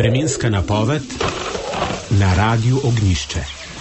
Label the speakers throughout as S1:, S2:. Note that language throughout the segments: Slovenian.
S1: Vremenska napoved na Radiu Ognjišče.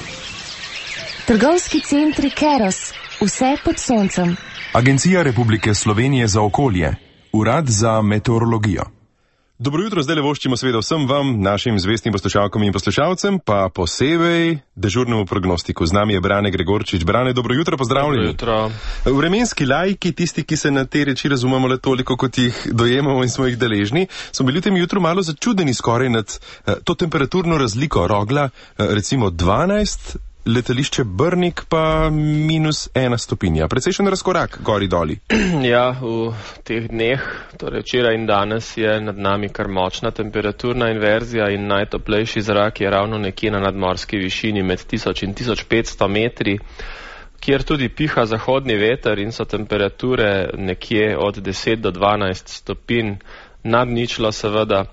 S2: Trgovski centri Keros, vse pod soncem.
S3: Agencija Republike Slovenije za okolje, Urad za meteorologijo.
S4: Dobro jutro, zdaj le voščimo seveda vsem vam, našim zvestim poslušalkom in poslušalcem, pa posebej dežurnemu prognostiku. Z nami je Brane Gregorčič. Brane, dobro jutro, pozdravljeni.
S5: Dobro jutro.
S4: Vremenski laiki, tisti, ki se na te reči razumemo le toliko, kot jih dojemamo in smo jih deležni, smo bili v tem jutru malo začudeni skoraj nad to temperaturno razliko. Rogla, recimo 12, letališče Brnik pa -1 stopinja. Precejšen razkorak, gori doli.
S5: Ja, v teh dneh, torej včeraj in danes, je nad nami kar močna temperaturna inverzija in najtoplejši zrak je ravno nekje na nadmorski višini med 1000 in 1500 metri, kjer tudi piha zahodni veter in so temperature nekje od 10 do 12 stopinj nad ničlo seveda.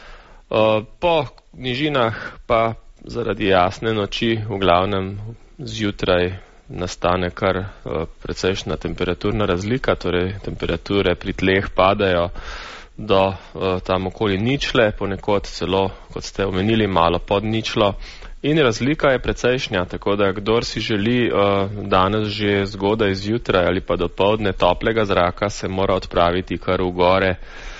S5: Po nižinah pa zaradi jasne noči v glavnem zjutraj nastane kar precejšnja temperaturna razlika, torej temperature pri tleh padajo do tam okoli ničle, ponekod celo, kot ste omenili, malo pod ničlo. In razlika je precejšnja, tako da kdor si želi danes že zgodaj zjutraj ali pa dopoldne toplega zraka, se mora odpraviti kar v gore.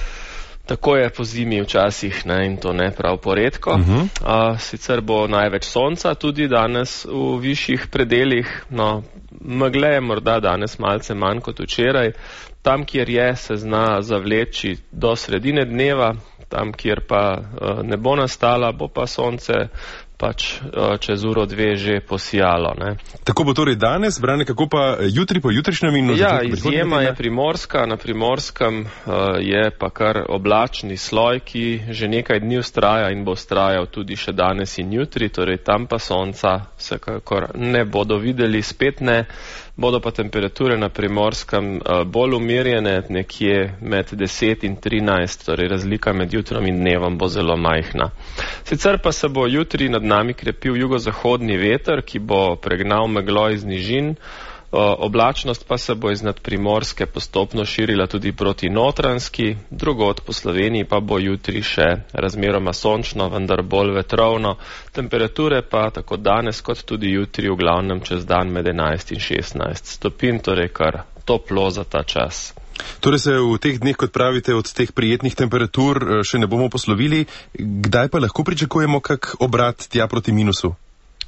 S5: Tako je po zimi včasih, ne, in to ne prav poredko. Sicer bo največ sonca tudi danes v višjih predeljih, no, megle je morda danes malce manj kot včeraj. Tam, kjer je, se zna zavleči do sredine dneva, tam, kjer pa ne bo nastala, bo pa sonce pač čez uro dve že posijalo. Ne.
S4: Tako bo torej danes, Brane, kako pa jutri po jutrišnjem in
S5: Ja, izjema je Primorska, na Primorskem je pa kar oblačni sloj, ki že nekaj dni vztraja in bo vztrajal tudi še danes in jutri, torej tam pa sonca vsekakor ne bodo videli, spet ne. Bodo pa temperature na Primorskem bolj umirjene, nekje med 10 in 13, torej razlika med jutrom in dnevom bo zelo majhna. Sicer pa se bo jutri nad nami krepil jugozahodni veter, ki bo pregnal meglo iz nižin, oblačnost pa se bo iznad Primorske postopno širila tudi proti Notranjski, drugod po Sloveniji pa bo jutri še razmeroma sončno, vendar bolj vetrovno. Temperature pa tako danes kot tudi jutri v glavnem čez dan med 11 in 16 stopinj, torej kar toplo za ta čas.
S4: Torej se v teh dneh, kot pravite, od teh prijetnih temperatur še ne bomo poslovili. Kdaj pa lahko pričakujemo kak obrat tja proti minusu?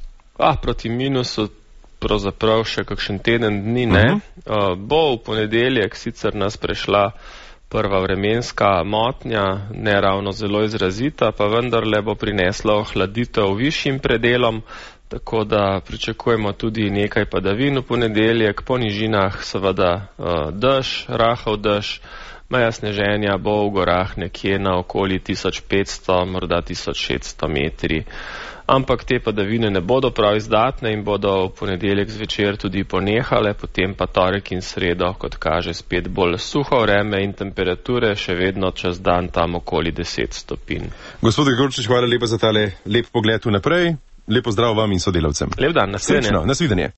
S5: Proti minusu pravzaprav še kakšen teden dni ne. Bo v ponedeljek sicer nas prešla prva vremenska motnja, ne ravno zelo izrazita, pa vendarle bo prinesla ohladitev višjim predelom, tako da pričakujemo tudi nekaj padavin v ponedeljek, po nižinah seveda dež, rahel dež, meja sneženja bo v gorah nekje na okoli 1500, morda 1600 metri. Ampak te padavine ne bodo prav izdatne in bodo v ponedeljek zvečer tudi ponehale, potem pa torek in sredo, kot kaže, spet bolj suho vreme in temperature še vedno čez dan tam okoli 10 stopinj.
S4: Gospod Gregorčič, hvala lepa za tale lep pogled vnaprej. Lepo zdrav vam in sodelavcem.
S5: Lep dan, nasvidenje.
S4: Nasvidenje.